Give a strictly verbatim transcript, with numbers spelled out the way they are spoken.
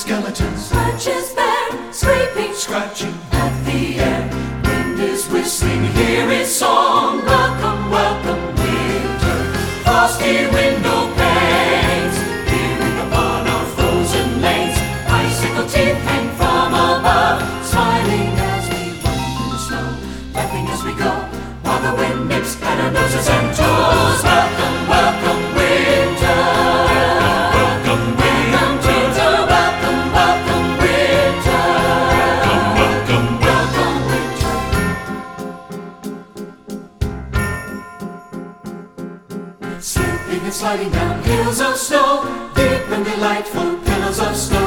skeletons, branches bare, scraping, scratching at the air. Wind is whistling, hear its song. Welcome, welcome, winter. Frosty window panes, peering upon our frozen lanes. Icicle teeth hang from above, smiling as we run through the snow, laughing as we go, while the wind nips at our noses and toes. Welcome, welcome, winter. Welcome, winter. Welcome, welcome, winter. welcome, Welcome, winter. Slipping and sliding down hills of snow, deep and delightful pillows of snow.